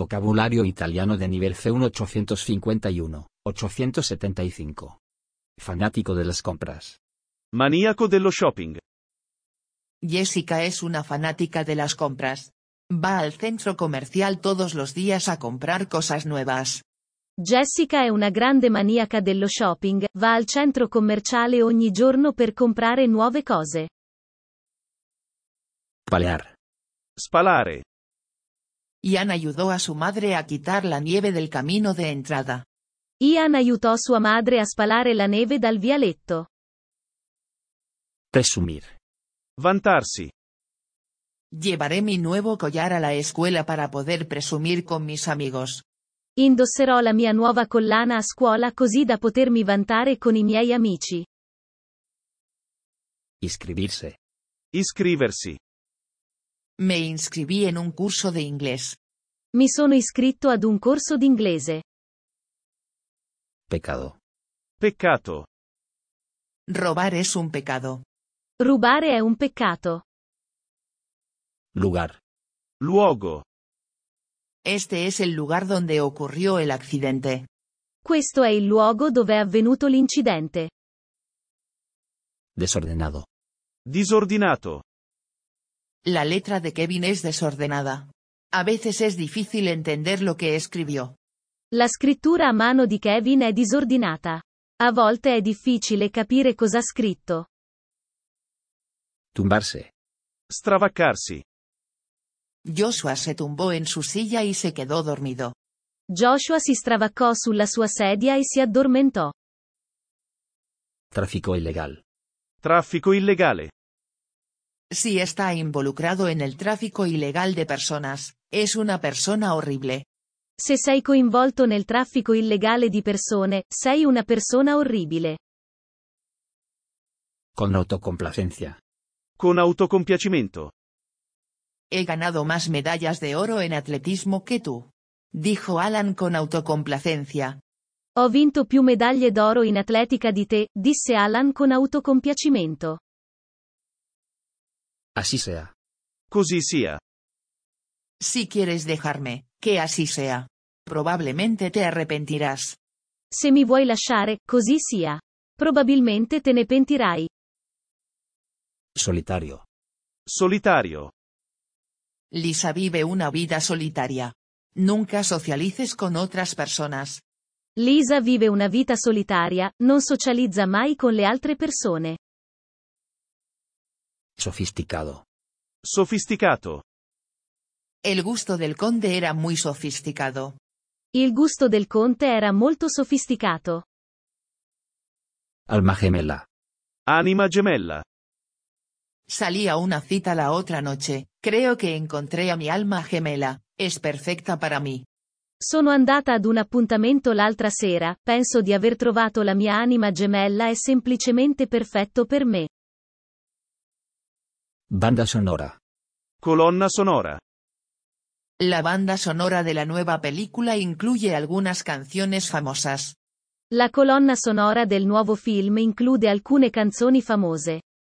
Vocabulario italiano de nivel C1 851, 875. Fanático de las compras. Maniaco dello shopping. Jessica es una fanática de las compras. Va al centro comercial todos los días a comprar cosas nuevas. Jessica è una grande maniaca dello shopping, va al centro commerciale ogni giorno per comprare nuove cose. Palear. Spalare. Ian ayudó a su madre a quitar la nieve del camino de entrada. Ian aiutò sua madre a spalare la neve dal vialetto. Presumir. Vantarsi. Llevaré mi nuevo collar a la escuela para poder presumir con mis amigos. Indosserò la mia nuova collana a scuola così da potermi vantare con i miei amici. Inscribirse. Iscriversi. Me inscribí en un curso de inglés. Mi sono iscritto ad un corso d'inglese. Pecado. Peccato. Robar es un pecado. Rubare è un peccato. Lugar. Luogo. Este es el lugar donde ocurrió el accidente. Questo è il luogo dove è avvenuto l'incidente. Desordenado. Disordinato. La letra de Kevin es desordenada. A veces es difícil entender lo que escribió. La scrittura a mano di Kevin è disordinata. A volte è difficile capire cosa ha scritto. Tumbarse. Stravaccarsi. Joshua se tumbó en su silla y se quedó dormido. Joshua si stravaccò sulla sua sedia e si addormentò. Tráfico ilegal. Traffico illegale. Si está involucrado en el tráfico ilegal de personas, es una persona horrible. Se sei coinvolto nel traffico illegale di persone, sei una persona orribile. Con autocomplacencia. Con autocompiacimento. He ganado más medallas de oro en atletismo que tú. Dijo Alan con autocomplacencia. Ho vinto più medaglie d'oro in atletica di te, disse Alan con autocompiacimento. Así sea. Così sia. Si quieres dejarme, que así sea. Probablemente te arrepentirás. Se mi vuoi lasciare, così sia. Probabilmente te ne pentirai. Solitario. Solitario. Lisa vive una vida solitaria. Nunca socialices con otras personas. Lisa vive una vita solitaria, non socializza mai con le altre persone. Sofisticado. Sofisticato. El gusto del conde era muy sofisticado. Il gusto del conte era molto sofisticato. Alma gemela. Anima gemella. Salí a una cita la otra noche, creo que encontré a mi alma gemela, es perfecta para mí. Sono andata ad un appuntamento l'altra sera, penso di aver trovato la mia anima gemella, è semplicemente perfetto per me. Banda sonora. Colonna sonora. La banda sonora de la nueva película incluye algunas canciones famosas. La colonna sonora del nuovo film include alcune canzoni famose.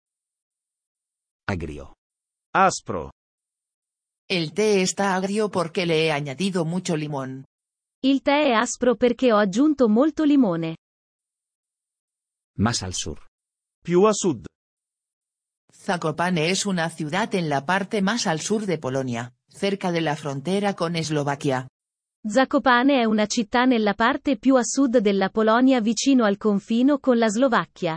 Agrio. Aspro. El té está agrio porque le he añadido mucho limón. Il tè è aspro perché ho aggiunto molto limone. Más al sur. Più a sud. Zakopane es una ciudad en la parte más al sur de Polonia, cerca de la frontera con Eslovaquia. Zakopane è una città nella parte più a sud della Polonia vicino al confino con la Slovacchia.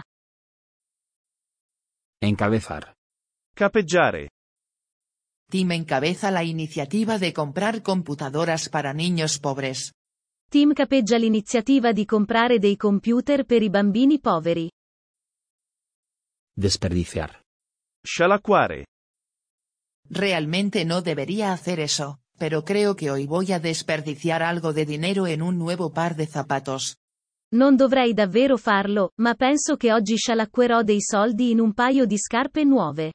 Encabezar. Capeggiare. Tim encabeza la iniciativa de comprar computadoras para niños pobres. Tim capeggia l'iniziativa di comprare dei computer per i bambini poveri. Desperdiciar. Scialacquare. Realmente no debería hacer eso, pero creo que hoy voy a desperdiciar algo de dinero en un nuevo par de zapatos. Non dovrei davvero farlo, ma penso che oggi scialacquerò dei soldi in un paio di scarpe nuove.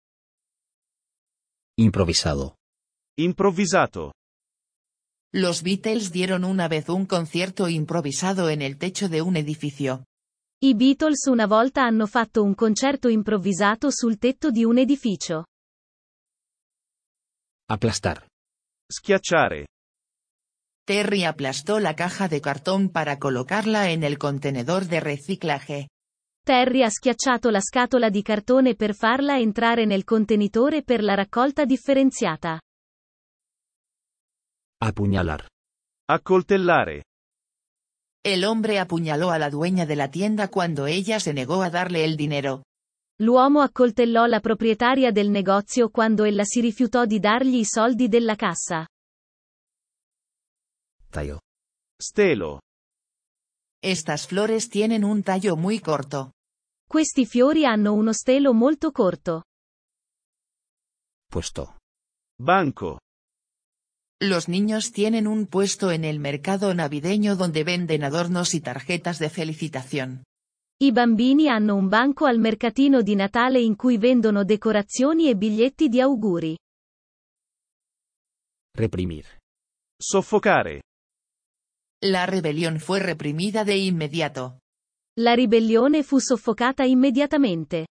Improvisado. Improvvisato. Los Beatles dieron una vez un concierto improvisado en el techo de un edificio. I Beatles una volta hanno fatto un concerto improvvisato sul tetto di un edificio. Aplastar. Schiacciare. Terry aplastó la caja de cartón para colocarla en el contenedor de reciclaje. Terry ha schiacciato la scatola di cartone per farla entrare nel contenitore per la raccolta differenziata. Apuñalar. Accoltellare. El hombre apuñaló a la dueña de la tienda cuando ella se negó a darle el dinero. L'uomo accoltellò la proprietaria del negozio quando ella si rifiutò di dargli i soldi della cassa. Tallo. Stelo. Estas flores tienen un tallo muy corto. Questi fiori hanno uno stelo molto corto. Puesto. Banco. Los niños tienen un puesto en el mercado navideño donde venden adornos y tarjetas de felicitación. I bambini hanno un banco al mercatino di Natale in cui vendono decorazioni e biglietti di auguri. Reprimir. Soffocare. La rebelión fue reprimida de inmediato. La ribellione fu soffocata immediatamente.